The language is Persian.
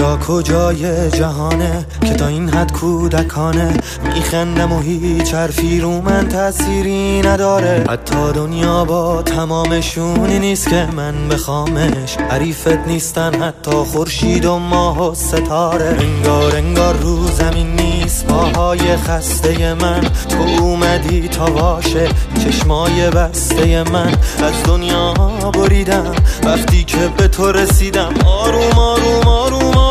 کجای جهانه که تا این حد کودکانه میخندم و هیچ حرفی رو من تأثیری نداره. حتی دنیا با تمامشونی نیست که من بخوامش، حریفت نیستن حتی خورشید و ماه و ستاره. انگار رو زمین نیست پاهای خسته من، تو اومدی تا واشه چشمای بسته من. از دنیا بریدم وقتی که به تو رسیدم، آروم آروم آروم